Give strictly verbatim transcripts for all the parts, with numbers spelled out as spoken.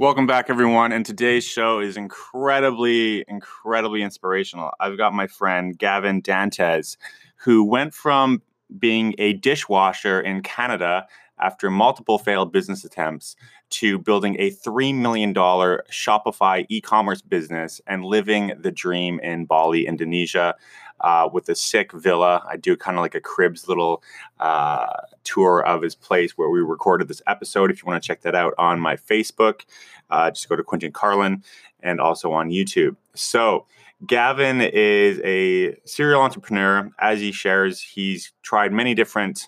Welcome back, everyone, and today's show is incredibly, incredibly inspirational. I've got my friend Gavin Dantes, who went from being a dishwasher in Canada after multiple failed business attempts to building a three million dollars Shopify e-commerce business and living the dream in Bali, Indonesia, uh, with a sick villa. I do kind of like a Cribs little uh, tour of his place where we recorded this episode. If you want to check that out on my Facebook, uh, just go to Quentin Carlin, and also on YouTube. So Gavin is a serial entrepreneur. As he shares, he's tried many different,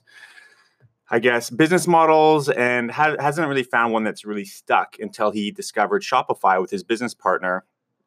I guess, business models and ha- hasn't really found one that's really stuck until he discovered Shopify with his business partner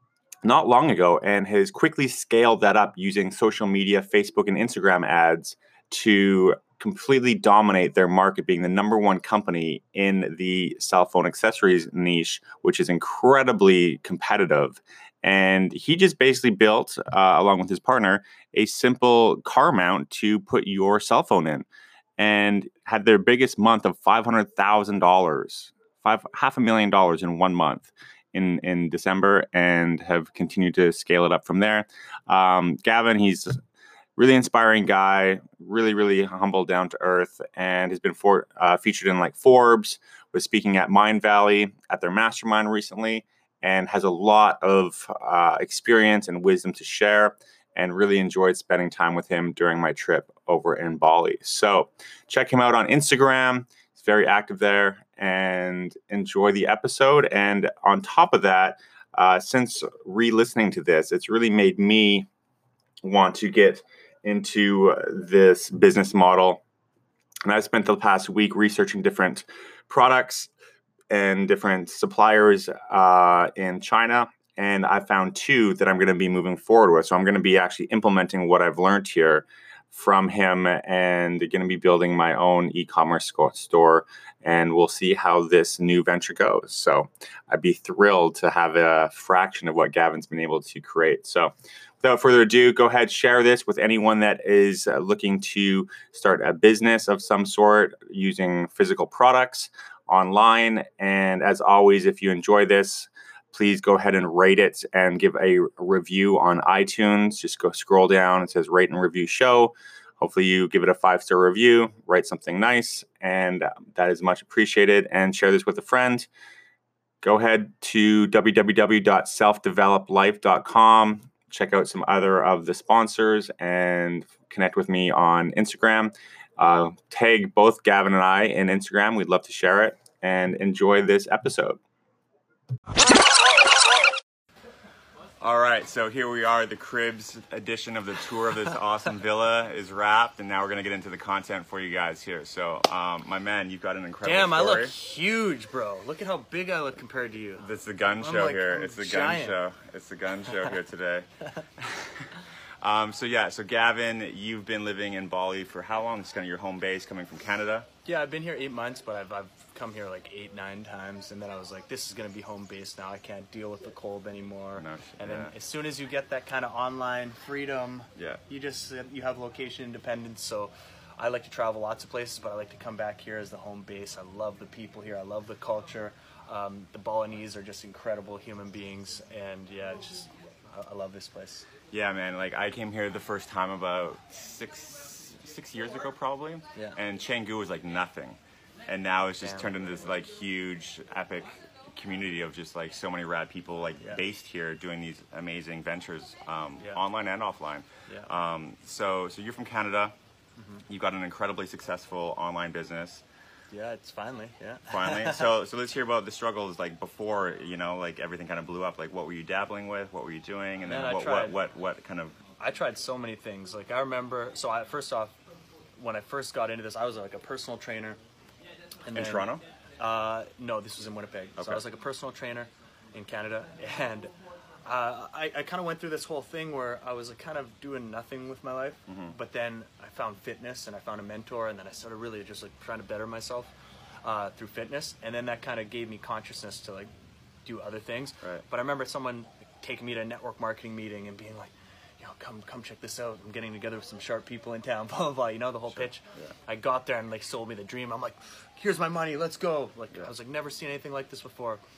not long ago, and has quickly scaled that up using social media, Facebook and Instagram ads to completely dominate their market, being the number one company in the cell phone accessories niche, which is incredibly competitive. And he just basically built, uh, along with his partner, a simple car mount to put your cell phone in, and had their biggest month of five hundred thousand dollars, five half a million dollars in one month in, in December, and have continued to scale it up from there. Um, Gavin, he's a really inspiring guy, really, really humble, down to earth, and has been for, uh, featured in like Forbes, was speaking at Mind Valley at their mastermind recently, and has a lot of uh, experience and wisdom to share, and really enjoyed spending time with him during my trip over in Bali. So check him out on Instagram. He's very active there, and enjoy the episode. And on top of that, uh, since re-listening to this, it's really made me want to get into this business model. And I spent the past week researching different products and different suppliers uh, in China. And I found two that I'm going to be moving forward with. So I'm going to be actually implementing what I've learned here from him, and going to be building my own e-commerce store. And we'll see how this new venture goes. So I'd be thrilled to have a fraction of what Gavin's been able to create. So without further ado, go ahead, share this with anyone that is uh, looking to start a business of some sort using physical products online. And as always, if you enjoy this, please go ahead and rate it and give a review on iTunes. Just go scroll down. It says rate and review show. Hopefully you give it a five-star review, write something nice, and that is much appreciated. And share this with a friend. Go ahead to w w w dot self develop life dot com. Check out some other of the sponsors and connect with me on Instagram. Uh, tag both Gavin and I in Instagram. We'd love to share it, and enjoy this episode. All right, so here we are. The Cribs edition of the tour of this awesome villa is wrapped, and now we're going to get into the content for you guys here. So, um, my man, you've got an incredible Damn, story. I look huge, bro. Look at how big I look compared to you. It's the gun I'm show like, here. I'm It's the giant. gun show. It's the gun show here today. um, so, yeah, so Gavin, you've been living in Bali for how long? It's kind of your home base coming from Canada? Yeah, I've been here eight months, but I've, I've come here like eight, nine times, and then I was like, this is going to be home base now. I can't deal with the cold anymore. No, and yeah. then as soon as you get that kind of online freedom, yeah. you just, you have location independence. So I like to travel lots of places, but I like to come back here as the home base. I love the people here. I love the culture. Um, the Balinese are just incredible human beings, and yeah, just, I, I love this place. Yeah, man, like I came here the first time about six six years ago probably, yeah. and Canggu was like nothing, and now it's just Damn. turned into this like huge epic community of just like so many rad people like yeah. based here doing these amazing ventures, um, yeah. online and offline. Yeah. Um, so so you're from Canada, mm-hmm. you've got an incredibly successful online business. Yeah, it's finally, yeah. Finally. So so let's hear about the struggles like before, you know, like everything kind of blew up. Like what were you dabbling with? What were you doing? And then Man, I what, what tried- what what kind of I tried so many things. Like I remember, so I first off, when I first got into this, I was like a personal trainer. And in then, Toronto? Uh, no, this was in Winnipeg. Okay. So I was like a personal trainer in Canada, and uh, I, I kind of went through this whole thing where I was like, kind of doing nothing with my life. Mm-hmm. But then I found fitness, and I found a mentor, and then I started really just like trying to better myself uh, through fitness, and then that kind of gave me consciousness to like do other things. Right. But I remember someone taking me to a network marketing meeting and being like, you know, come come check this out. I'm getting together with some sharp people in town, blah, blah, blah. You know, the whole Sure. pitch. Yeah. I got there and, like, sold me the dream. I'm like, here's my money. Let's go. Like, Yeah. I was like, never seen anything like this before.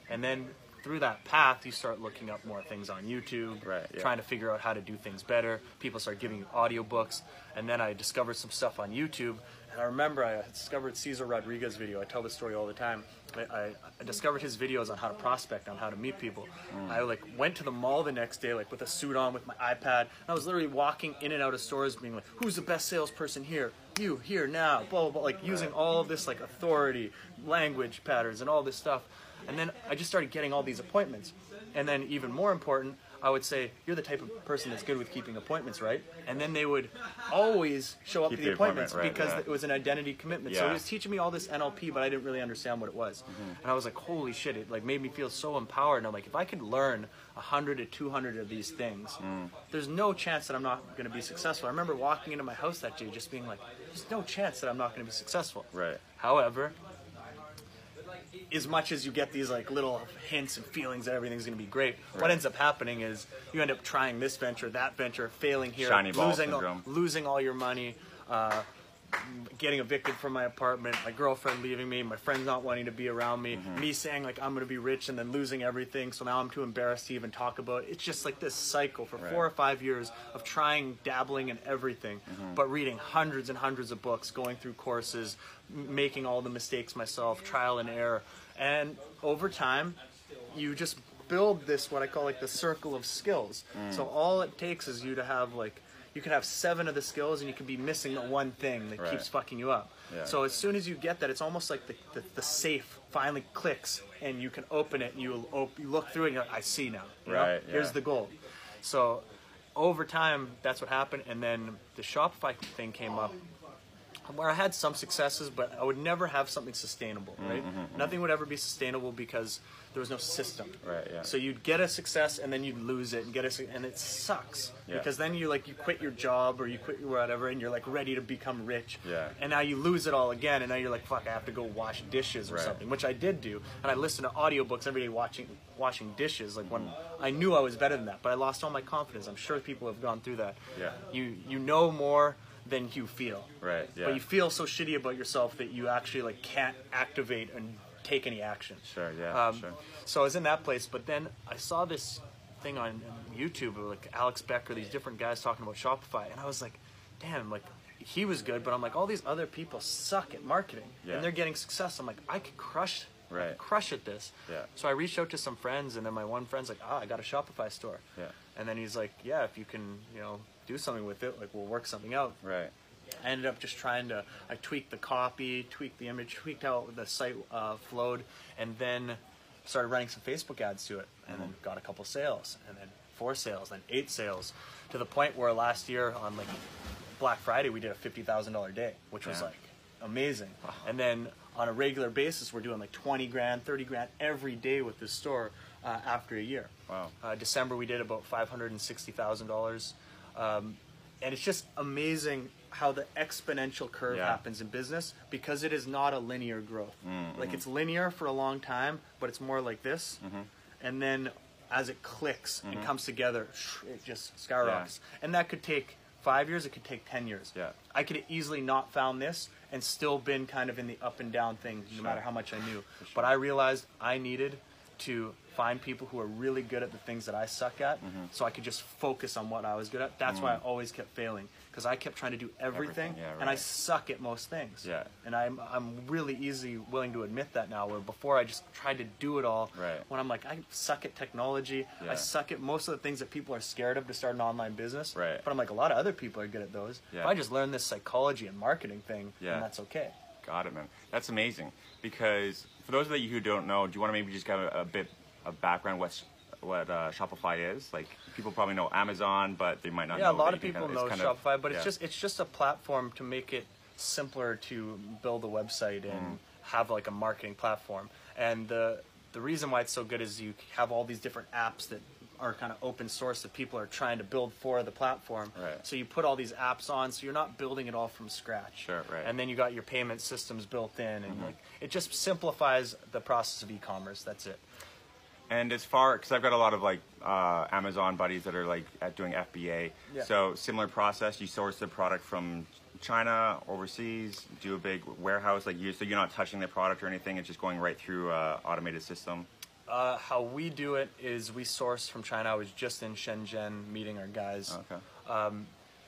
And then through that path, you start looking up more things on YouTube, right, yeah. trying to figure out how to do things better. People start giving you audiobooks. And then I discovered some stuff on YouTube. And I remember I discovered Cesar Rodriguez video. I tell this story all the time. I, I, I discovered his videos on how to prospect, on how to meet people. Mm. I like went to the mall the next day, like with a suit on, with my iPad. And I was literally walking in and out of stores being like, who's the best salesperson here? You, here, now, blah, blah, blah. Like using all of this like authority, language patterns, and all this stuff. And then I just started getting all these appointments. And then even more important, I would say, you're the type of person that's good with keeping appointments, right? And then they would always show up Keep to the, the appointments appointment, right, because yeah. it was an identity commitment. Yeah. So he was teaching me all this N L P, but I didn't really understand what it was. Mm-hmm. And I was like, holy shit, it like made me feel so empowered. And I'm like, if I could learn one hundred to two hundred of these things, mm. there's no chance that I'm not going to be successful. I remember walking into my house that day just being like, there's no chance that I'm not going to be successful. Right. However, as much as you get these like little hints and feelings that everything's going to be great, right. what ends up happening is you end up trying this venture, that venture, failing here, Shiny ball losing, all, syndrome. losing all your money, uh, getting evicted from my apartment, my girlfriend leaving me, my friends not wanting to be around me, mm-hmm. me saying like I'm going to be rich and then losing everything, so now I'm too embarrassed to even talk about it. It's just like this cycle for right. four or five years of trying, dabbling in everything, mm-hmm. but reading hundreds and hundreds of books, going through courses, m- making all the mistakes myself, trial and error. And over time, you just build this, what I call like the circle of skills. Mm. So all it takes is you to have like, you can have seven of the skills and you can be missing the one thing that right. keeps fucking you up. Yeah. So as soon as you get that, it's almost like the, the, the safe finally clicks and you can open it and you, op- you look through it and you're like, I see now. You right, know? yeah. Here's the goal. So over time, that's what happened. And then the Shopify thing came up, where I had some successes, but I would never have something sustainable, right? Mm-hmm, mm-hmm. Nothing would ever be sustainable because there was no system. Right, yeah. So you'd get a success and then you'd lose it and get a, and it sucks yeah. because then you like you quit your job or you quit your whatever and you're like ready to become rich. Yeah. And now you lose it all again and now you're like, fuck, I have to go wash dishes or right. something, which I did do. And I listened to audiobooks every day watching washing dishes, like when I knew I was better than that, but I lost all my confidence. I'm sure people have gone through that. Yeah. You you know more than you feel. Right, yeah. But you feel so shitty about yourself that you actually like can't activate and take any action. Sure, yeah, um, sure. So I was in that place, but then I saw this thing on YouTube of like Alex Becker, these different guys talking about Shopify, and I was like, damn, like he was good, but I'm like, all these other people suck at marketing, yeah. and they're getting success. I'm like, I could crush, right. I could crush at this. Yeah. So I reached out to some friends, and then my one friend's like, ah, I got a Shopify store. Yeah. And then he's like, yeah, if you can, you know, do something with it, like we'll work something out. Right. I ended up just trying to, I tweaked the copy, tweaked the image, tweaked how the site uh, flowed, and then started running some Facebook ads to it, and mm-hmm. then got a couple sales, and then four sales, then eight sales, to the point where last year on like Black Friday we did a fifty thousand dollars day, which was yeah. like amazing. Wow. And then on a regular basis we're doing like twenty grand, thirty grand every day with this store uh, after a year. Wow. Uh, December we did about five hundred sixty thousand dollars. Um, and it's just amazing how the exponential curve yeah. happens in business because it is not a linear growth. Mm-hmm. Like it's linear for a long time, but it's more like this. Mm-hmm. And then as it clicks mm-hmm. and comes together, it just skyrockets. Yeah. And that could take five years, it could take ten years. Yeah. I could have easily not found this and still been kind of in the up and down thing, no sure. matter how much I knew. Sure. But I realized I needed to find people who are really good at the things that I suck at, mm-hmm. so I could just focus on what I was good at. That's mm-hmm. why I always kept failing, because I kept trying to do everything, everything yeah, right. and I suck at most things. Yeah. And I'm I'm really easy willing to admit that now, where before I just tried to do it all. Right. When I'm like, I suck at technology, yeah. I suck at most of the things that people are scared of to start an online business. Right. But I'm like, a lot of other people are good at those. Yeah. If I just learn this psychology and marketing thing, yeah. then that's okay. Got it, man. That's amazing. Because for those of you who don't know, do you want to maybe just give a, a bit of background what what uh, Shopify is? Like, people probably know Amazon, but they might not yeah, know. Yeah, a lot of kind people of, know kind Shopify, of, but yeah. it's just it's just a platform to make it simpler to build a website and mm. have like a marketing platform. And the the reason why it's so good is you have all these different apps that are kind of open source that people are trying to build for the platform. Right. So you put all these apps on, so you're not building it all from scratch. Sure, right. And then you got your payment systems built in, and mm-hmm. like it just simplifies the process of e-commerce. That's it. And as far, because I've got a lot of like uh, Amazon buddies that are like at doing F B A. Yeah. So similar process. You source the product from China, overseas, do a big warehouse like you, so you're not touching the product or anything. It's just going right through uh, automated system. Uh, how we do it is we source from China. I was just in Shenzhen meeting our guys. Okay. Um,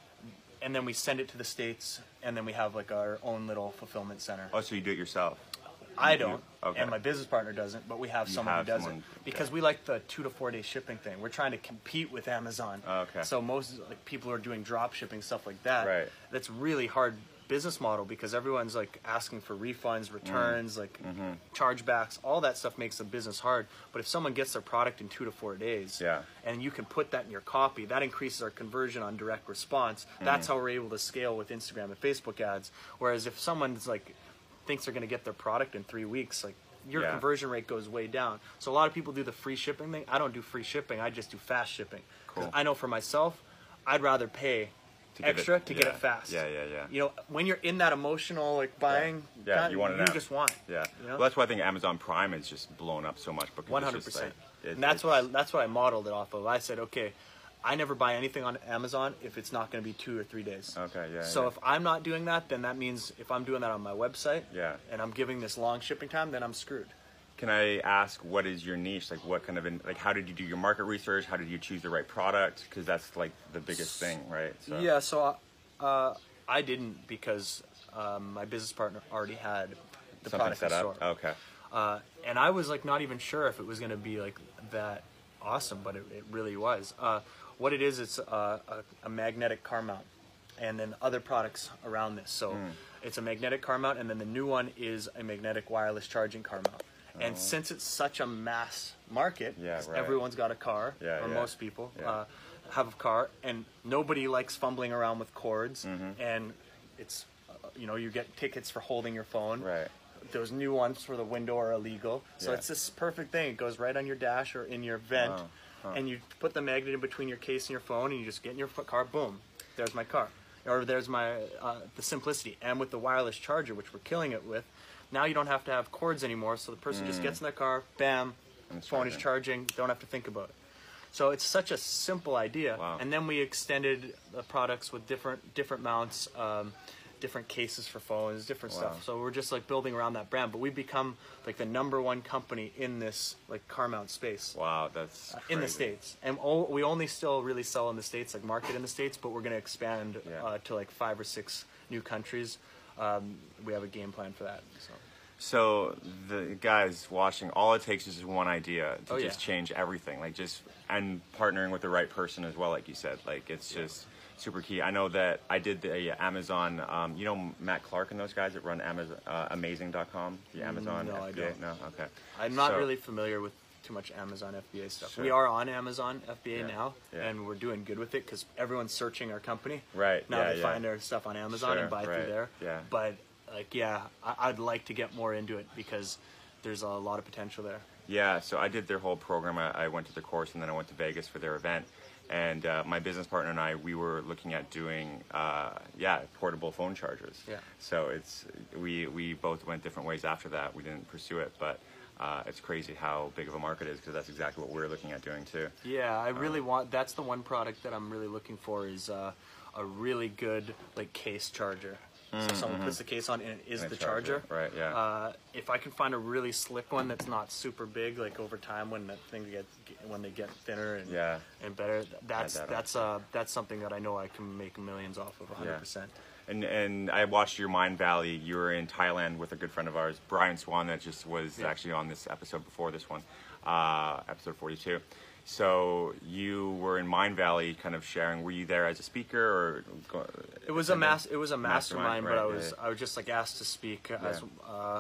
and then we send it to the States, and then we have like our own little fulfillment center. Oh, so you do it yourself? I don't, okay. and my business partner doesn't, but we have You someone have who does someone, it because okay. we like the two to four day shipping thing. We're trying to compete with Amazon. Oh, okay. So most like people who are doing drop shipping stuff like that. Right. That's really hard business model because everyone's like asking for refunds, returns, mm. like mm-hmm. chargebacks. All that stuff makes the business hard. But if someone gets their product in two to four days, yeah. and you can put that in your copy, that increases our conversion on direct response. Mm. That's how we're able to scale with Instagram and Facebook ads. Whereas if someone's like thinks they're going to get their product in three weeks, like your yeah. conversion rate goes way down. So a lot of people do the free shipping thing. I don't do free shipping. I just do fast shipping. Cool. I know for myself, I'd rather pay to extra it, to yeah. get it fast. Yeah, yeah, yeah. You know, when you're in that emotional like buying, yeah, yeah time, you want it you now. just want. It, yeah, you know? Well, that's why I think Amazon Prime is just blown up so much. One hundred percent. Like, and that's what I that's what I modeled it off of. I said, okay, I never buy anything on Amazon if it's not going to be two or three days. Okay, yeah. So yeah. if I'm not doing that, then that means if I'm doing that on my website, yeah. and I'm giving this long shipping time, then I'm screwed. Can I ask what is your niche? Like, what kind of in, like, how did you do your market research? How did you choose the right product? Because that's like the biggest thing, right? So. Yeah. So uh, I didn't because um, my business partner already had the Something product set in up. store. Okay. Uh, and I was like not even sure if it was going to be like that awesome, but it, it really was. Uh, what it is, it's a, a, a magnetic car mount, and then other products around this. So mm. it's a magnetic car mount, and then the new one is a magnetic wireless charging car mount. Oh. And since it's such a mass market, yeah, right. everyone's got a car, yeah, or yeah. most people yeah. uh, have a car, and nobody likes fumbling around with cords, mm-hmm. and it's, uh, you know, you get tickets for holding your phone. Right. Those new ones for the window are illegal. So yeah. it's this perfect thing. It goes right on your dash or in your vent, wow. huh. and you put the magnet in between your case and your phone, and you just get in your car, boom, there's my car. Or there's my, uh, the simplicity. And with the wireless charger, which we're killing it with, now you don't have to have cords anymore, so the person mm. just gets in their car, bam, phone is charging, don't have to think about it. So it's such a simple idea. Wow. And then we extended the products with different different mounts, um, different cases for phones, different wow. stuff. So we're just like building around that brand, but we've become like the number one company in this like car mount space. Wow, that's uh, in the States. And o- we only still really sell in the States, like market in the States, but we're going to expand yeah. uh, to like five or six new countries. Um, we have a game plan for that. So. So the guys watching, all it takes is just one idea to oh, just yeah. change everything. Like just and partnering with the right person as well, like you said. Like it's yeah. just super key. I know that I did the uh, Amazon. Um, you know Matt Clark and those guys that run Amazon, uh, Amazing dot com, the Amazon no, F B A. I don't. No, okay. I'm not so, really familiar with too much Amazon F B A stuff. Sure. We are on Amazon F B A yeah. now, yeah. and we're doing good with it because everyone's searching our company. Right. Now yeah, they yeah. find our stuff on Amazon sure, and buy right. through there. Yeah. But like, yeah, I- I'd like to get more into it because there's a lot of potential there. Yeah. So I did their whole program. I, I went to the course and then I went to Vegas for their event. And uh, my business partner and I, we were looking at doing, uh, yeah, portable phone chargers. Yeah. So it's we we both went different ways after that. We didn't pursue it, but uh, it's crazy how big of a market is because that's exactly what we're looking at doing too. Yeah, I really um, want. That's the one product that I'm really looking for is uh, a really good like case charger. So someone mm-hmm. puts the case on and it is And the charger. charger. Right, yeah. Uh, if I can find a really slick one that's not super big, like over time when that thing gets when they get thinner and yeah. and better, that's that that's uh that's something that I know I can make millions off of one hundred percent. And and I watched your Mind Valley. You were in Thailand with a good friend of ours, Brian Swan, that just was yeah. actually on this episode before this one, uh, episode forty-two. So you were in Mind Valley, kind of sharing. Were you there as a speaker, or go, it was a mass? It was a mastermind, mastermind but right, I was yeah. I was just like asked to speak yeah. as uh,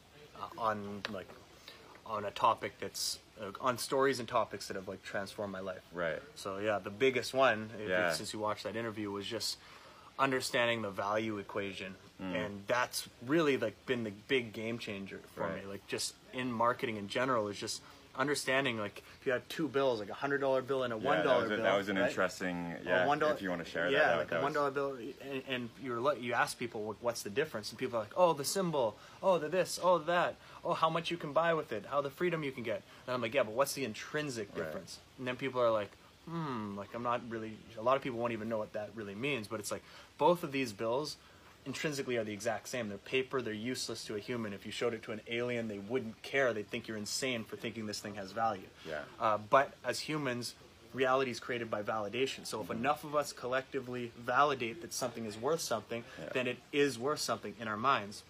on like on a topic that's uh, on stories and topics that have like transformed my life. Right. So yeah, the biggest one, if, Yeah. if, since you watched that interview, was just understanding the value equation, mm. and that's really like been the big game changer for right. me. Like just in marketing in general, is just understanding like if you have two bills, like a hundred dollar bill and a one dollar yeah, bill. That was an right? interesting. Yeah. $1, if you want to share yeah, that. Yeah, like that a one dollar bill, and, and you're like, you ask people like, what's the difference, and people are like, oh, the symbol, oh, the this, oh, that, oh, how much you can buy with it, how the freedom you can get. And I'm like, yeah, but what's the intrinsic difference? Right. And then people are like, hmm, like I'm not really. A lot of people won't even know what that really means, but it's like both of these bills intrinsically are the exact same. They're paper, they're useless to a human. If you showed it to an alien, they wouldn't care. They'd think you're insane for thinking this thing has value. Yeah. Uh, but as humans, reality is created by validation. So if mm-hmm. enough of us collectively validate that something is worth something, yeah. then it is worth something in our minds.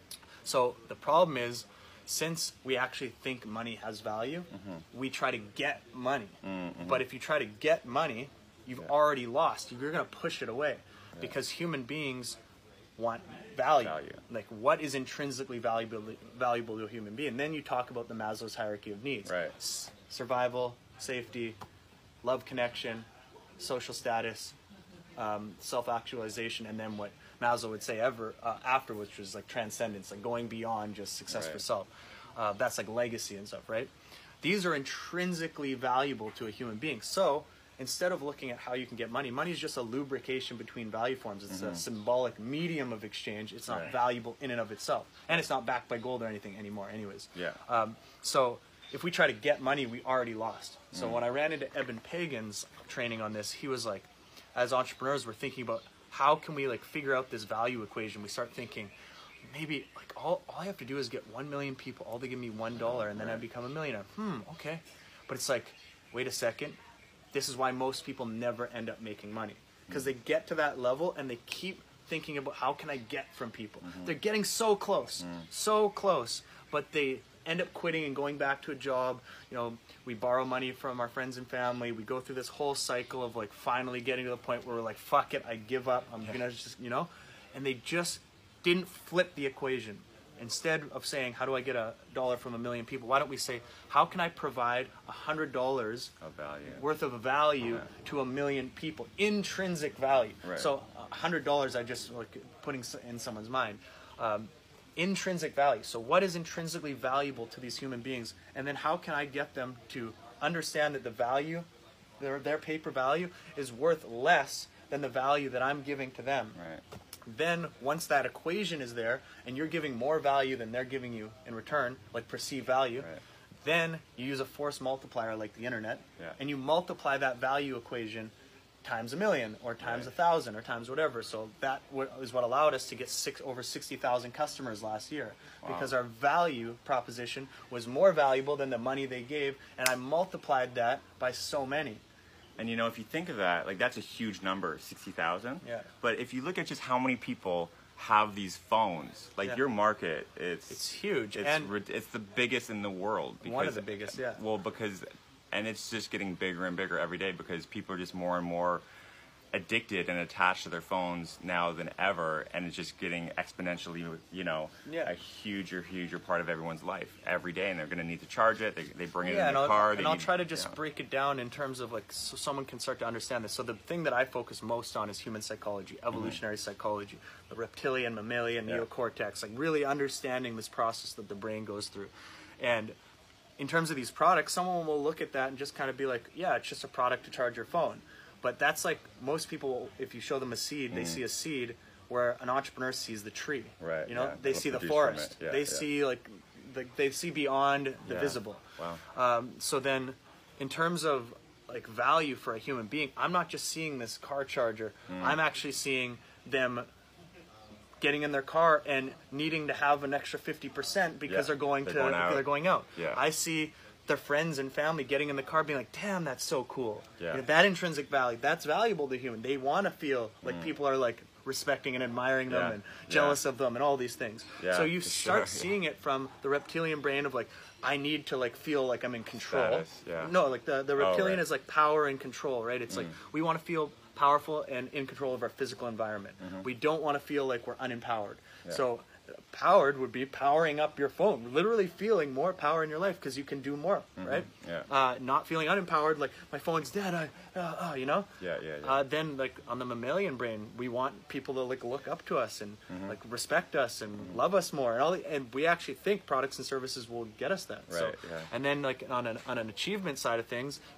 So the problem is, since we actually think money has value, mm-hmm. we try to get money. Mm-hmm. But if you try to get money, you've yeah. already lost. You're going to push it away yeah. because human beings want value. value. Like, what is intrinsically valuable valuable to a human being? And then you talk about the Maslow's hierarchy of needs. Right. S- survival, safety, love, connection, social status, um, self-actualization, and then what Maslow would say ever uh, after, which was like transcendence, like going beyond just success right. for self. Uh, that's like legacy and stuff, right? These are intrinsically valuable to a human being. So instead of looking at how you can get money, money is just a lubrication between value forms. It's mm-hmm. a symbolic medium of exchange. It's not right. valuable in and of itself. And it's not backed by gold or anything anymore anyways. Yeah. Um, so if we try to get money, we already lost. So mm. when I ran into Eben Pagan's training on this, he was like, as entrepreneurs, we're thinking about how can we like figure out this value equation. We start thinking, maybe like all, all I have to do is get one million people, all they give me one dollar, and then right. I become a millionaire. Hmm, okay. But it's like, wait a second. This is why most people never end up making money. Because mm. they get to that level and they keep thinking about how can I get from people. Mm-hmm. They're getting so close, mm. so close, but they end up quitting and going back to a job. You know, we borrow money from our friends and family. We go through this whole cycle of like finally getting to the point where we're like, fuck it, I give up. I'm yeah. gonna just, you know, and they just didn't flip the equation. Instead of saying, how do I get a dollar from a million people? Why don't we say, how can I provide a hundred dollars worth of value yeah. to a million people? Intrinsic value. Right. So a hundred dollars, I just like putting in someone's mind. Um, intrinsic value. So what is intrinsically valuable to these human beings? And then how can I get them to understand that the value, their, their paper value, is worth less than the value that I'm giving to them? Right. Then once that equation is there and you're giving more value than they're giving you in return, like perceived value, right. then you use a force multiplier like the internet yeah. and you multiply that value equation times a million or times right. a thousand or times whatever. So that is what allowed us to get six, over sixty thousand customers last year wow. because our value proposition was more valuable than the money they gave, and I multiplied that by so many. And you know, if you think of that, like that's a huge number, sixty thousand. Yeah. But if you look at just how many people have these phones, like yeah. your market, it's it's huge, it's and it's the biggest in the world. Because, one of the biggest, yeah. Well, because, and it's just getting bigger and bigger every day because people are just more and more addicted and attached to their phones now than ever, and it's just getting exponentially, you know, yeah. a huger, huger part of everyone's life every day, and they're going to need to charge it. They, they bring it yeah, in the I'll, car. And they I'll need, try to just you know. break it down in terms of like so someone can start to understand this. So the thing that I focus most on is human psychology, evolutionary mm-hmm. psychology, the reptilian, mammalian, yeah. neocortex, like really understanding this process that the brain goes through. And in terms of these products, someone will look at that and just kind of be like, yeah, it's just a product to charge your phone. But that's like most people, if you show them a seed, they mm. see a seed, where an entrepreneur sees the tree. Right. You know, yeah. they They'll see the forest. Yeah, they yeah. see like, the, they see beyond the yeah. visible. Wow. Um, so then, in terms of like value for a human being, I'm not just seeing this car charger. Mm. I'm actually seeing them getting in their car and needing to have an extra fifty percent because yeah. they're going they're to going out. they're going out. Yeah. I see their friends and family getting in the car being like, damn, that's so cool. Yeah. You know, that intrinsic value, that's valuable to human. They want to feel like mm. people are like respecting and admiring them yeah. and jealous yeah. of them and all these things. Yeah, so you start sure. seeing yeah. it from the reptilian brain of like, I need to like feel like I'm in control. Status, yeah. No, like the, the reptilian oh, right. is like power and control, right? It's mm. like we want to feel powerful and in control of our physical environment. Mm-hmm. We don't want to feel like we're unempowered. Yeah. So powered would be powering up your phone, literally feeling more power in your life because you can do more, mm-hmm. right? Yeah. Uh, not feeling unempowered, like my phone's dead, I, uh, uh, you know? Yeah, yeah, yeah. Uh, then, like on the mammalian brain, we want people to like look up to us and mm-hmm. like respect us and mm-hmm. love us more, and all. The, and we actually think products and services will get us that. Right. So, yeah. and then like on an on an achievement side of things, it's like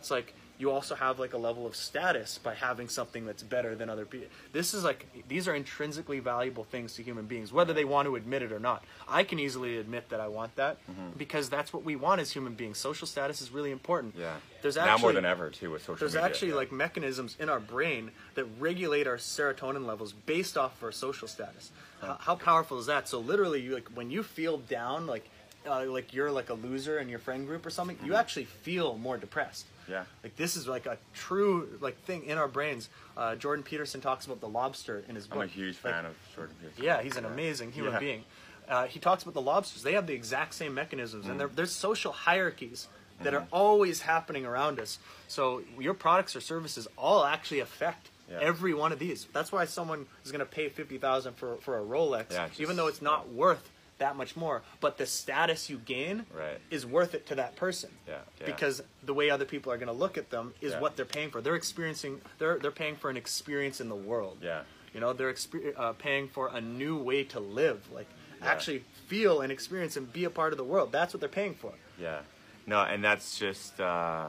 you also have like a level of status by having something that's better than other people. This is like, these are intrinsically valuable things to human beings, whether they want to admit it or not. I can easily admit that I want that mm-hmm. because that's what we want as human beings. Social status is really important. Yeah. There's now actually, more than ever too with social there's media. There's actually yeah. like mechanisms in our brain that regulate our serotonin levels based off of our social status. Huh. How, how powerful is that? So literally, you like when you feel down, like uh, like you're like a loser in your friend group or something, mm-hmm. you actually feel more depressed. Yeah. Like this is like a true like thing in our brains. Uh, Jordan Peterson talks about the lobster in his book. I'm a huge like, fan of Jordan Peterson. Yeah, he's an yeah. amazing human yeah. being. Uh, he talks about the lobsters. They have the exact same mechanisms, mm. and there's social hierarchies that mm-hmm. are always happening around us. So your products or services all actually affect yeah. every one of these. That's why someone is going to pay fifty thousand dollars for for a Rolex, yeah, just, even though it's not worth that much more, but the status you gain right. is worth it to that person. Yeah, yeah. Because the way other people are going to look at them is yeah. what they're paying for. They're experiencing. They're they're paying for an experience in the world. Yeah. You know, they're exper- uh, paying for a new way to live. Like yeah. actually feel and experience and be a part of the world. That's what they're paying for. Yeah. No, and that's just uh,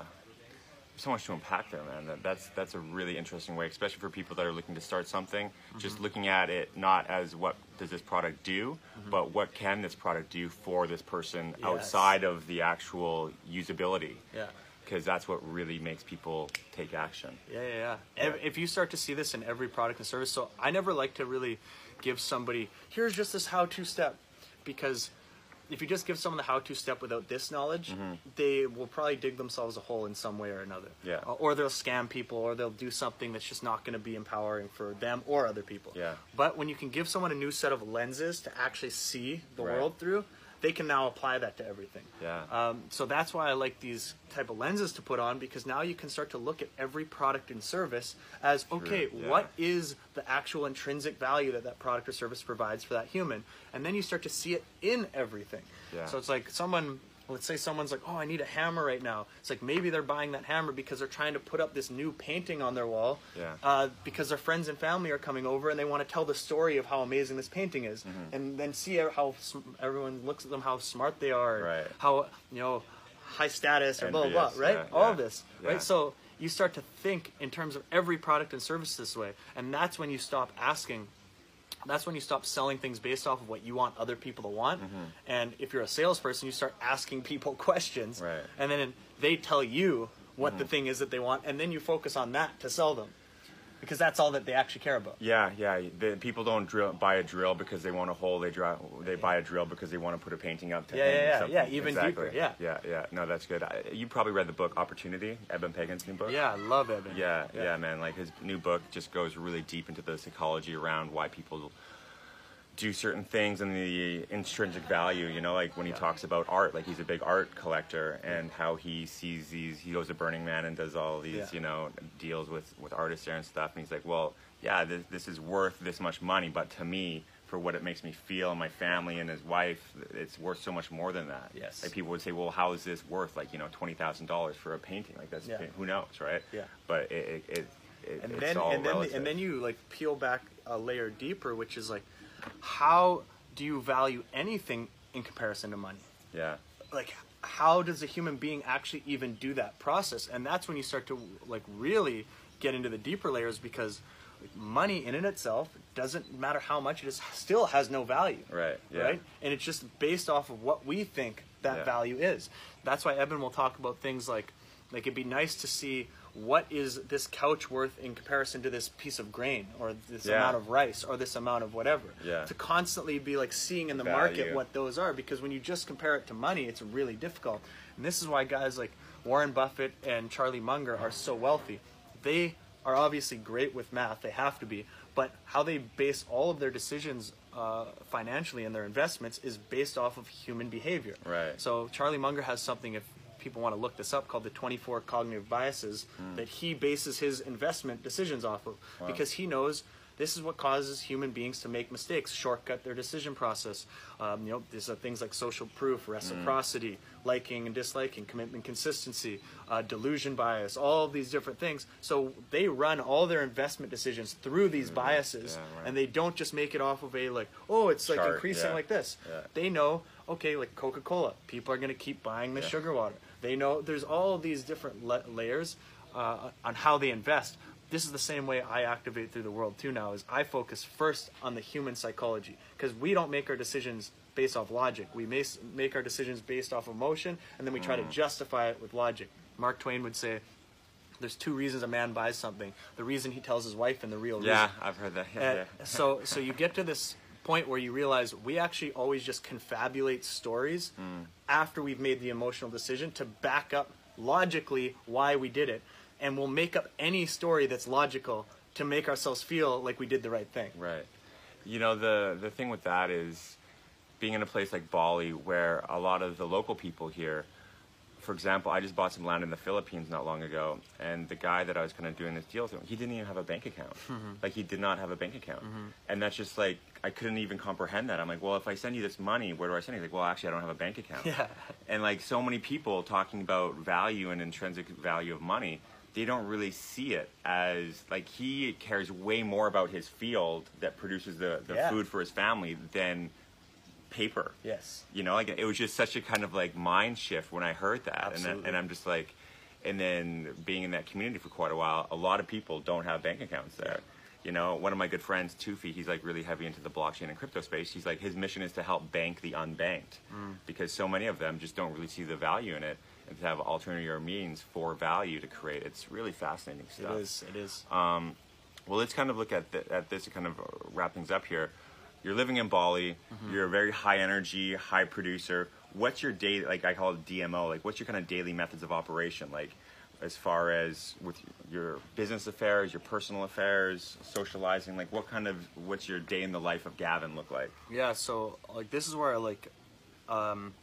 so much to unpack there, man. That, that's that's a really interesting way, especially for people that are looking to start something. Mm-hmm. Just looking at it not as what does this product do, mm-hmm. but what can this product do for this person yes. outside of the actual usability. Yeah. Because that's what really makes people take action. Yeah, yeah, yeah. yeah. If you start to see this in every product and service, so I never like to really give somebody, here's just this how-to step, because if you just give someone the how-to step without this knowledge, mm-hmm. they will probably dig themselves a hole in some way or another. Yeah. Uh, or they'll scam people, or they'll do something that's just not going to be empowering for them or other people. Yeah. But when you can give someone a new set of lenses to actually see the right. world through, they can now apply that to everything. Yeah. Um, so that's why I like these type of lenses to put on, because now you can start to look at every product and service as, True. okay, yeah. what is the actual intrinsic value that that product or service provides for that human? And then you start to see it in everything. Yeah. So it's like someone, let's say someone's like, oh, I need a hammer right now. It's like maybe they're buying that hammer because they're trying to put up this new painting on their wall yeah. uh, because their friends and family are coming over and they want to tell the story of how amazing this painting is, mm-hmm. and then see how sm- everyone looks at them, how smart they are, right. how, you know, high status or blah, blah, Envious, blah, right? yeah, All yeah. of this, yeah. right? So you start to think in terms of every product and service this way, and that's when you stop asking. That's when you stop selling things based off of what you want other people to want. Mm-hmm. And if you're a salesperson, you start asking people questions. Right. And then they tell you what mm-hmm. the thing is that they want, and then you focus on that to sell them. Because that's all that they actually care about. Yeah, yeah. The, people don't drill, buy a drill because they want a hole. They draw, They buy a drill because they want to put a painting up to yeah, hang yeah, yeah, something. yeah. Even exactly. deeper. Yeah, yeah, yeah. No, that's good. I, you probably read the book Opportunity, Eben Pagan's new book. Yeah, I love Eben. Yeah, yeah, yeah, man. Like his new book just goes really deep into the psychology around why people do certain things and the intrinsic value, you know, like when he yeah. talks about art, like he's a big art collector and how he sees these, he goes to Burning Man and does all these, yeah. you know, deals with, with artists there and stuff. And he's like, well, yeah, this, this is worth this much money, but to me, for what it makes me feel and my family and his wife, it's worth so much more than that. Yes. Like people would say, well, how is this worth like, you know, twenty thousand dollars for a painting? Like that's, yeah. who knows, right? Yeah. But it, it, it, and it's then, all and then, relative. and then you like peel back a layer deeper, which is like, how do you value anything in comparison to money? Yeah. Like, how does a human being actually even do that process? And that's when you start to like really get into the deeper layers, because like, money in and itself doesn't matter how much it is, still has no value. Right. Yeah. Right. And it's just based off of what we think that yeah. value is. That's why Eben will talk about things like, like it'd be nice to see what is this couch worth in comparison to this piece of grain or this yeah. amount of rice or this amount of whatever. Yeah. To constantly be like seeing in the Value. market what those are, because when you just compare it to money, it's really difficult. And this is why guys like Warren Buffett and Charlie Munger are so wealthy. They are obviously great with math, they have to be, but how they base all of their decisions uh, financially and their investments is based off of human behavior. Right. So Charlie Munger has something, if people want to look this up, called the twenty-four cognitive biases mm. that he bases his investment decisions off of. Wow. Because he knows this is what causes human beings to make mistakes, shortcut their decision process. Um, you know, these are things like social proof, reciprocity, mm. liking and disliking, commitment, consistency, uh, delusion bias, all of these different things. So they run all their investment decisions through these mm. biases, yeah, right. and they don't just make it off of a like, oh, it's like Chart, increasing yeah. like this. Yeah. They know, okay, like Coca-Cola, people are going to keep buying the yeah. sugar water. They know there's all these different la- layers uh, on how they invest. This is the same way I activate through the world too now, is I focus first on the human psychology, because we don't make our decisions based off logic. We may make our decisions based off emotion, and then we try mm. to justify it with logic. Mark Twain would say, there's two reasons a man buys something. The reason he tells his wife and the real reason. Yeah, I've heard that. Yeah, uh, yeah. so, so you get to this point where you realize we actually always just confabulate stories mm. after we've made the emotional decision to back up logically why we did it. And we'll make up any story that's logical to make ourselves feel like we did the right thing. Right. You know, the, the thing with that is being in a place like Bali where a lot of the local people here, for example, I just bought some land in the Philippines not long ago, and the guy that I was kind of doing this deal with, he didn't even have a bank account. Mm-hmm. Like, he did not have a bank account. Mm-hmm. And that's just like, I couldn't even comprehend that. I'm like, well, if I send you this money, where do I send it? He's like, well, actually, I don't have a bank account. Yeah. And like so many people talking about value and intrinsic value of money, they don't really see it as, like, he cares way more about his field that produces the, the yeah. food for his family than paper. Yes. You know, like, it was just such a kind of like mind shift when I heard that. Absolutely. And, and I'm just like, and then being in that community for quite a while, a lot of people don't have bank accounts there. Yeah. You know, one of my good friends, Tufi, he's like really heavy into the blockchain and crypto space. He's like, his mission is to help bank the unbanked mm. because so many of them just don't really see the value in it. And to have alternative means for value to create, it's really fascinating stuff. It is. It is. Um, well, let's kind of look at the, at this to kind of wrap things up here. You're living in Bali. Mm-hmm. You're a very high energy, high producer. What's your day? Like, I call it D M O. Like, what's your kind of daily methods of operation? Like, as far as with your business affairs, your personal affairs, socializing. Like, what kind of what's your day in the life of Gavin look like? Yeah. So, like, this is where I like. Um,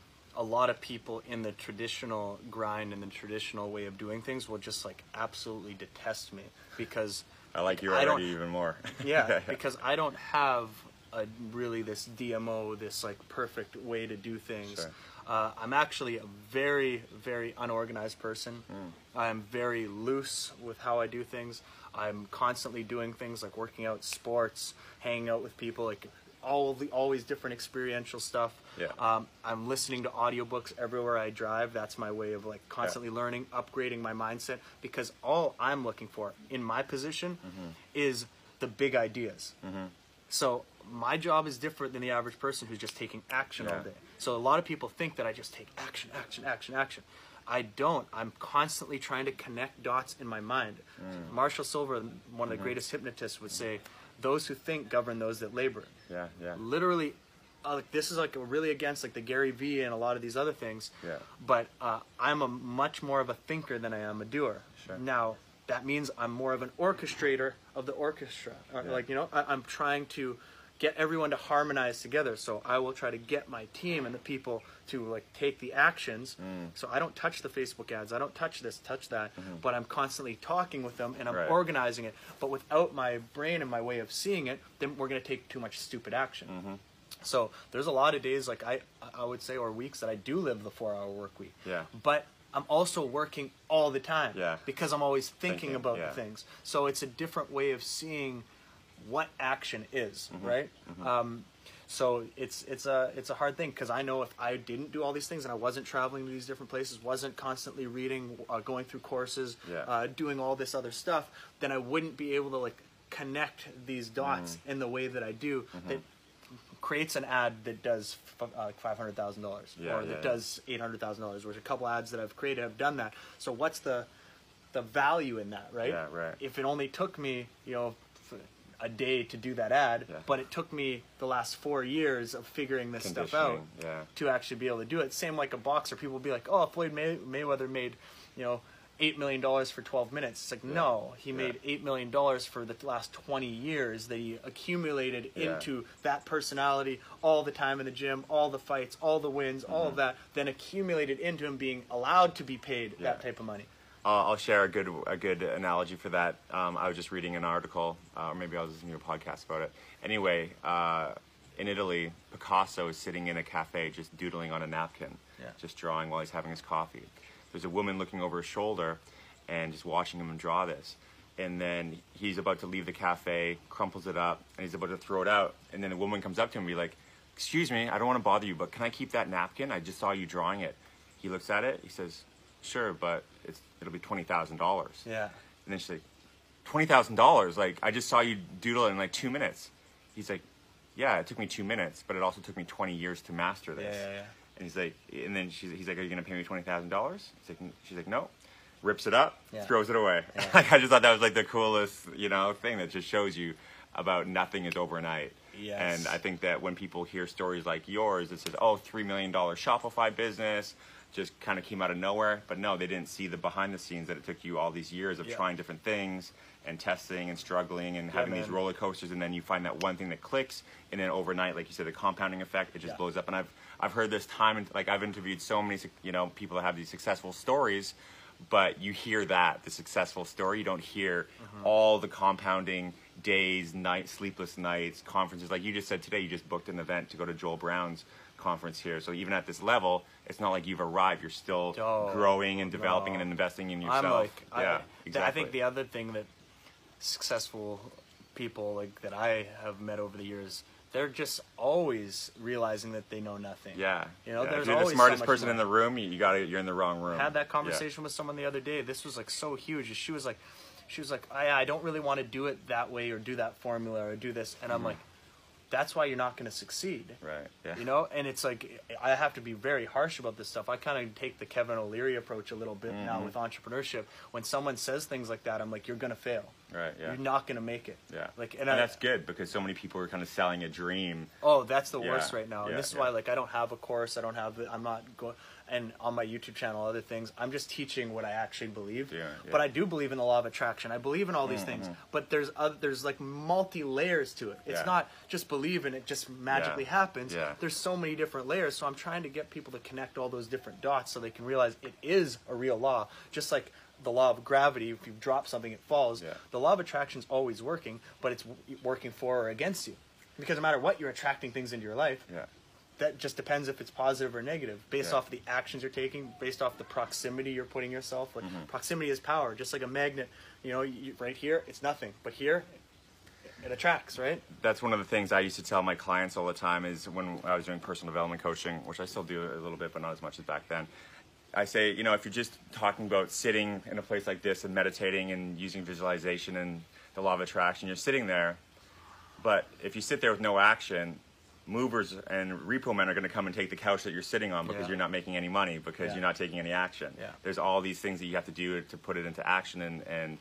a lot of people in the traditional grind and the traditional way of doing things will just like absolutely detest me because I like you already even more. Yeah, because I don't have a really this D M O, this like perfect way to do things. Sure. Uh, I'm actually a very, very unorganized person. Mm. I'm very loose with how I do things. I'm constantly doing things like working out, sports, hanging out with people, like all the always different experiential stuff. Yeah. Um, I'm listening to audiobooks everywhere I drive. That's my way of like constantly yeah. learning, upgrading my mindset, because all I'm looking for in my position mm-hmm. is the big ideas. Mm-hmm. So my job is different than the average person who's just taking action yeah. all day. So a lot of people think that I just take action, action, action, action. I don't. I'm constantly trying to connect dots in my mind. Mm. Marshall Silver, one of the mm-hmm. greatest hypnotists, would say, those who think govern those that labor. Yeah, yeah. Literally, uh, like, this is like really against like the Gary Vee and a lot of these other things. Yeah. But uh, I'm a much more of a thinker than I am a doer. Sure. Now, that means I'm more of an orchestrator of the orchestra. Uh, yeah. Like, you know, I, I'm trying to get everyone to harmonize together. So I will try to get my team and the people to like take the actions. Mm. So I don't touch the Facebook ads. I don't touch this, touch that. Mm-hmm. But I'm constantly talking with them and I'm right. organizing it. But without my brain and my way of seeing it, then we're going to take too much stupid action. Mm-hmm. So there's a lot of days, like I, I would say, or weeks that I do live the four-hour work week. Yeah. But I'm also working all the time. Yeah. Because I'm always thinking, thinking about yeah. the things. So it's a different way of seeing what action is, mm-hmm. right? Mm-hmm. Um, so it's it's a it's a hard thing, because I know if I didn't do all these things and I wasn't traveling to these different places, wasn't constantly reading, uh, going through courses, yeah. uh, doing all this other stuff, then I wouldn't be able to like connect these dots mm-hmm. in the way that I do. Mm-hmm. That creates an ad that does f- uh, like five hundred thousand dollars, yeah, or yeah, that yeah. does eight hundred thousand dollars. Which a couple ads that I've created have done that. So what's the the value in that, right? Yeah, right. If it only took me, you know, a day to do that ad, yeah. but it took me the last four years of figuring this stuff out yeah. to actually be able to do it. Same like a boxer. People will be like, oh, Floyd May- Mayweather made, you know, eight million dollars for twelve minutes. It's like, yeah. no, he yeah. made eight million dollars for the last twenty years that he accumulated yeah. into that personality, all the time in the gym, all the fights, all the wins, mm-hmm. all of that, then accumulated into him being allowed to be paid yeah. that type of money. Uh, I'll share a good a good analogy for that. Um, I was just reading an article, uh, or maybe I was listening to a podcast about it. Anyway, uh, in Italy, Picasso is sitting in a cafe just doodling on a napkin, yeah. just drawing while he's having his coffee. There's a woman looking over his shoulder and just watching him draw this. And then he's about to leave the cafe, crumples it up, and he's about to throw it out. And then the woman comes up to him and be like, excuse me, I don't want to bother you, but can I keep that napkin? I just saw you drawing it. He looks at it. He says, sure, but it's it'll be twenty thousand dollars. Yeah. And then she's like, twenty thousand dollars? Like, I just saw you doodle it in like two minutes. He's like, yeah, it took me two minutes, but it also took me twenty years to master this. Yeah, yeah, yeah. And he's like, and then she's, he's like, are you going to pay me twenty thousand dollars? Like, she's like, no. Rips it up, Yeah. throws it away. Yeah. Like, I just thought that was like the coolest, you know, thing that just shows you about nothing is overnight. Yes. And I think that when people hear stories like yours, it says, oh, three million dollars Shopify business, just kind of came out of nowhere. But no, they didn't see the behind the scenes that it took you all these years of Yeah. trying different things and testing and struggling and having man. these roller coasters. And then you find that one thing that clicks. And then overnight, like you said, the compounding effect, it just Yeah. blows up. And I've, I've heard this time, and like I've interviewed so many, you know, people that have these successful stories, but you hear that, the successful story, you don't hear Mm-hmm. all the compounding days, nights, sleepless nights, conferences. Like you just said today, you just booked an event to go to Joel Brown's conference here. So even at this level, it's not like you've arrived. You're still Oh, growing and developing no. and investing in yourself. I'm like, yeah, I, exactly. I think the other thing that successful people like that I have met over the years, they're just always realizing that they know nothing. yeah, You know, yeah. there's if you're the always so smartest much person more. in the room, you, you got to You're in the wrong room. I had that Yeah. conversation with someone the other day. This was like so huge. She was like, she was like, I, I don't really want to do it that way or do that formula or do this. And I'm like, that's why you're not going to succeed. Right. Yeah. You know, and it's like I have to be very harsh about this stuff. I kind of take the Kevin O'Leary approach a little bit Mm-hmm. now with entrepreneurship. When someone says things like that, I'm like, you're going to fail. Right. Yeah. You're not going to make it. Yeah. Like, and, and I, that's good because so many people are kind of selling a dream. oh, that's the Yeah, worst right now. And yeah, this is yeah. why, like, I don't have a course. I don't have. The, I'm not going. And on my YouTube channel, other things, I'm just teaching what I actually believe. Yeah, yeah. But I do believe in the law of attraction. I believe in all these Mm-hmm. things. But there's other, there's like multi layers to it. It's Yeah. not just believe and it just magically Yeah. happens. Yeah. There's so many different layers. So I'm trying to get people to connect all those different dots so they can realize it is a real law. Just like the law of gravity, if you drop something, it falls. Yeah. The law of attraction is always working, but it's w- working for or against you. Because no matter what, you're attracting things into your life. Yeah. That just depends if it's positive or negative, based Yeah. off the actions you're taking, based off the proximity you're putting yourself. Like Mm-hmm. proximity is power, just like a magnet. You know, you, right here, it's nothing, but here, it attracts, right? That's one of the things I used to tell my clients all the time is when I was doing personal development coaching, which I still do a little bit, but not as much as back then. I say, you know, if you're just talking about sitting in a place like this and meditating and using visualization and the law of attraction, you're sitting there. But if you sit there with no action, movers and repo men are going to come and take the couch that you're sitting on because Yeah. you're not making any money because Yeah. you're not taking any action. Yeah. There's all these things that you have to do to put it into action and, and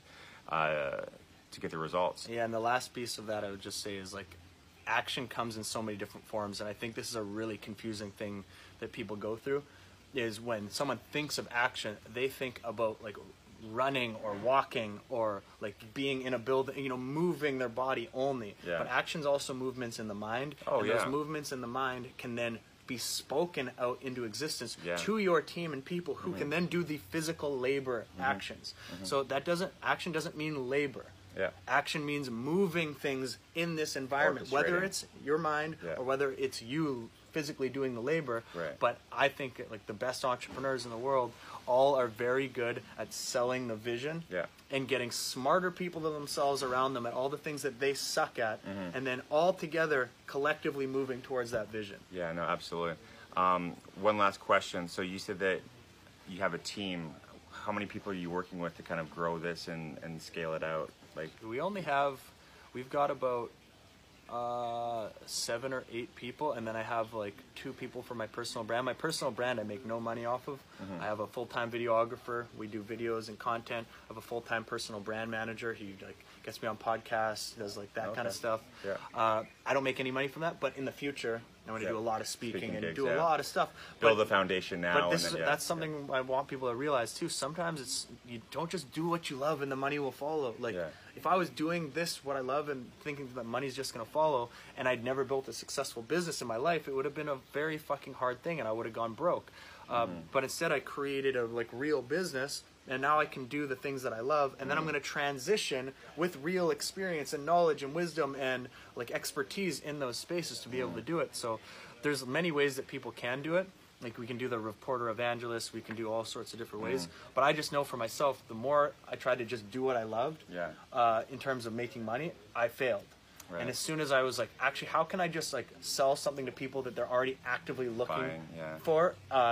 uh, to get the results. Yeah, and the last piece of that I would just say is like action comes in so many different forms, and I think this is a really confusing thing that people go through is when someone thinks of action, they think about like running or walking or like being in a building, you know, moving their body only. Yeah. But action's also movements in the mind. Oh, and yeah. those movements in the mind can then be spoken out into existence Yeah. to your team and people who can then do the physical labor actions. So that doesn't action doesn't mean labor. Yeah. Action means moving things in this environment, whether Orchestrating. it's your mind Yeah. or whether it's you physically doing the labor. Right. But I think like the best entrepreneurs in the world all are very good at selling the vision Yeah. and getting smarter people than themselves around them at all the things that they suck at, Mm-hmm. and then all together collectively moving towards that vision. Yeah, no, absolutely. Um, one last question. So you said that you have a team. How many people are you working with to kind of grow this and, and scale it out? Like, We only have, we've got about uh, seven or eight people, and then I have like two people for my personal brand. My personal brand I make no money off of. I have a full-time videographer. We do videos and content. I have a full-time personal brand manager. He like gets me on podcasts, does like that kind Okay. of stuff. Yeah. Uh, I don't make any money from that, but in the future, I'm going to Yeah. do a lot of speaking, Speaking and gigs, do a yeah. lot of stuff. build But- the foundation now. but this and is then, yeah, that's something I want people to realize too. Sometimes it's you don't just do what you love and the money will follow. Like Yeah. if I was doing this what I love and thinking that money's just gonna follow, and I'd never built a successful business in my life, it would have been a very fucking hard thing, and I would have gone broke. Um, Mm-hmm. But instead, I created a like real business, and now I can do the things that I love, and then I'm Mm-hmm. gonna transition with real experience and knowledge and wisdom and like expertise in those spaces to be able to do it. So there's many ways that people can do it. Like we can do the reporter evangelist, we can do all sorts of different ways. But I just know for myself, the more I tried to just do what I loved, Yeah. uh, in terms of making money, I failed. Right. And as soon as I was like, actually, how can I just like sell something to people that they're already actively looking Buying, yeah. for? Uh,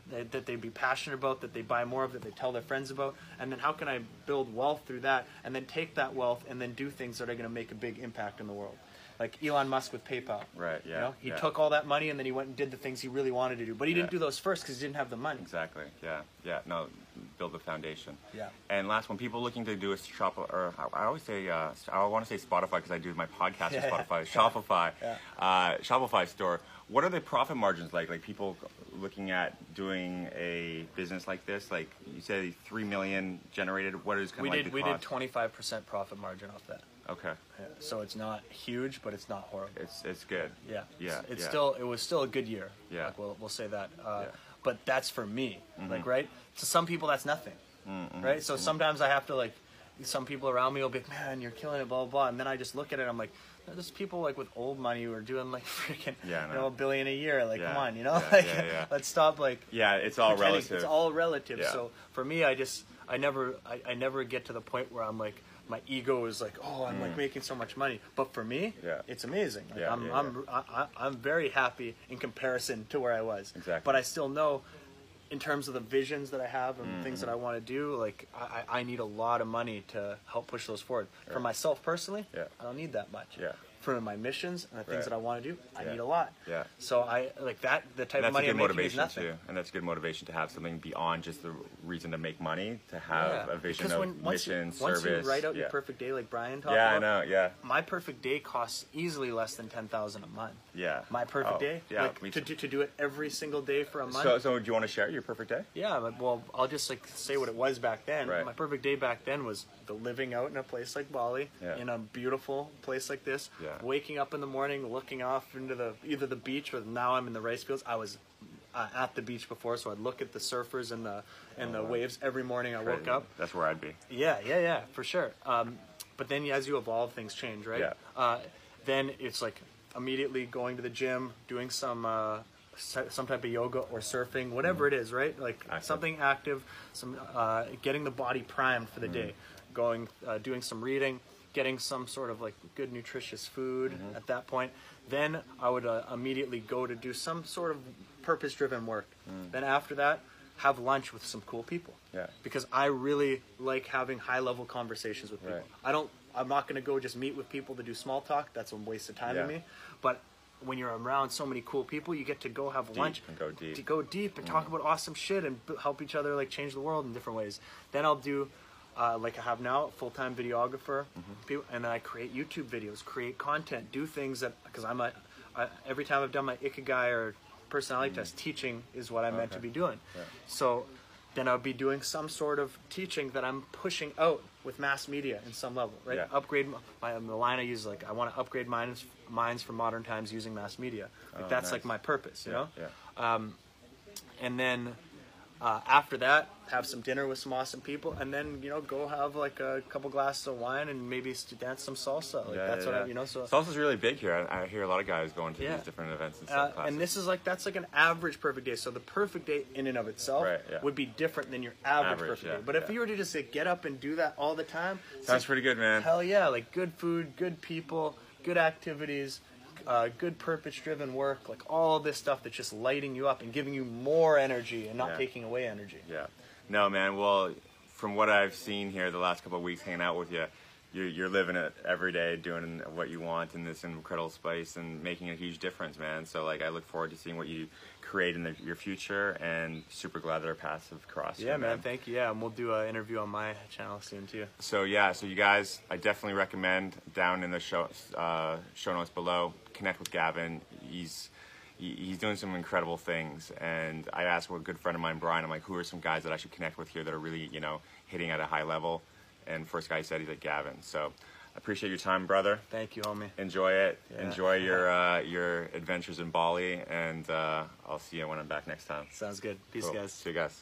that, that they'd be passionate about, that they buy more of, that they tell their friends about, and then how can I build wealth through that, and then take that wealth and then do things that are going to make a big impact in the world. Like Elon Musk with PayPal. Right, yeah. You know, he yeah. took all that money and then he went and did the things he really wanted to do. But he yeah. didn't do those first because he didn't have the money. Exactly, yeah, yeah. No, build the foundation. Yeah. And last one, people looking to do a shop, or I always say, uh, I want to say Spotify because I do my podcast Yeah. with Spotify, Shopify, Yeah. uh, Shopify store. What are the profit margins like? Like people looking at doing a business like this, like you said, three million generated. What is kind We of like did the we cost? did twenty-five percent profit margin off that. Okay. Yeah. So it's not huge, but it's not horrible. It's it's good. Yeah. Yeah. It's yeah. still it was still a good year. Yeah. Like we'll we'll say that. Uh, Yeah. But that's for me. Mm-hmm. Like right. To some people that's nothing. Mm-hmm. Right. So sometimes I have to like. Some people around me will be like, man, you're killing it, blah blah blah, and then I just look at it. I'm like, there's people like with old money who are doing like freaking, Yeah, you know, a billion a year. Like, Yeah. come on, you know, Yeah, like, yeah, yeah. let's stop. Like, Yeah, it's all pretending. relative. It's all relative. Yeah. So for me, I just, I never, I, I never get to the point where I'm like, my ego is like, oh, I'm like making so much money. But for me, Yeah. it's amazing. Like, Yeah, I'm, yeah, I'm, I, I, I'm very happy in comparison to where I was. Exactly. But I still know, in terms of the visions that I have and Mm-hmm. things that I want to do, like I, I need a lot of money to help push those forward. Yeah. For myself personally, Yeah. I don't need that much. Yeah. For my missions and the things Right. that I want to do, I Yeah. need a lot. Yeah. So I like that. The type And of that's a money good I'm making is motivation nothing. too, and that's a good motivation to have something beyond just the reason to make money. To have Yeah. a vision Because of when, once mission, you, service. Once you write out yeah. your perfect day, like Brian talked Yeah, I about, know. Yeah, my perfect day costs easily less than ten thousand a month. yeah. My perfect Oh, day, Yeah. like me to, too. to to do it every single day for a month. So, so do you want to share your perfect day? Yeah, but- well, I'll just like say what it was back then. Right. My perfect day back then was the living out in a place like Bali, Yeah. in a beautiful place like this. Yeah. Waking up in the morning, looking off into the either the beach or now I'm in the rice fields. I was uh, at the beach before, so I'd look at the surfers and the and the waves every morning. I woke Crazy. up. That's where I'd be. Yeah, yeah, yeah, for sure. Um, but then as you evolve, things change, right? Yeah. Uh, then it's like immediately going to the gym, doing some uh, s- some type of yoga or surfing, whatever it is, right? Like Active. something active, some uh, getting the body primed for the day, going, uh, doing some reading, getting some sort of like good nutritious food at that point. Then I would uh, immediately go to do some sort of purpose-driven work. Then after that, have lunch with some cool people. Yeah. Because I really like having high-level conversations with people. Right. I don't. I'm not going to go just meet with people to do small talk. That's a waste of time Yeah. to me. But when you're around so many cool people, you get to go have lunch and go deep. to go deep and talk about awesome shit and b- help each other like change the world in different ways. Then I'll do. Uh, like I have now, a full-time videographer, people, and then I create YouTube videos, create content, do things that because I'm a. I, every time I've done my Ikigai or personality test, teaching is what I'm meant to Okay. be doing. Yeah. So then I would be doing some sort of teaching that I'm pushing out with mass media in some level, right? Yeah. Upgrade my, the line I use is like I want to upgrade minds minds for modern times using mass media. Like Oh, that's nice. like my purpose, you Yeah, know. yeah. And then uh, after that, have some dinner with some awesome people, and then you know go have like a couple glasses of wine and maybe st- dance some salsa. Like Yeah, that's yeah, what I, yeah. you know. So Salsa's really big here. I, I hear a lot of guys going to Yeah. these different events and Uh, stuff. and this is like that's like an average perfect day. So the perfect day in and of itself Right, yeah. would be different than your average, Average, perfect yeah, day. But if yeah. you were to just say, get up and do that all the time, it's sounds like, pretty good, man. hell yeah, like good food, good people, good activities, uh, good purpose-driven work, like all this stuff that's just lighting you up and giving you more energy and not Yeah. taking away energy. Yeah. No, man. Well, from what I've seen here the last couple of weeks hanging out with you, you're, you're living it every day, doing what you want in this incredible space and making a huge difference, man. So, like, I look forward to seeing what you create in the, your future, and super glad that our paths have crossed. Yeah, here, man, thank you. Yeah, and we'll do an interview on my channel soon, too. So yeah, so you guys, I definitely recommend down in the show uh, show notes below, connect with Gavin. He's he, he's doing some incredible things, and I asked a good friend of mine, Brian, I'm like, who are some guys that I should connect with here that are really, you know, hitting at a high level? And first guy he said, he's like, Gavin. So I appreciate your time, brother. Thank you, homie. Enjoy it. Yeah. Enjoy your uh, your adventures in Bali, and uh, I'll see you when I'm back next time. Sounds good. Peace, Cool. guys. See you guys.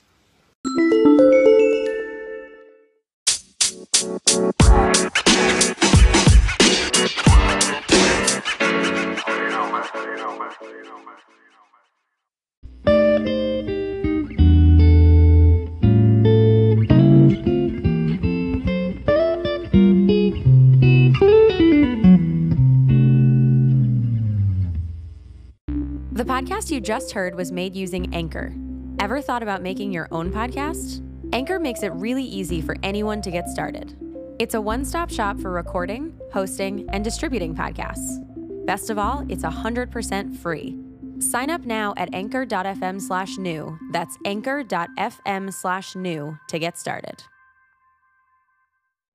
The podcast you just heard was made using Anchor. Ever thought about making your own podcast? Anchor makes it really easy for anyone to get started. It's a one-stop shop for recording, hosting, and distributing podcasts. Best of all, it's one hundred percent free. Sign up now at anchor.fm slash new. That's anchor.fm slash new to get started.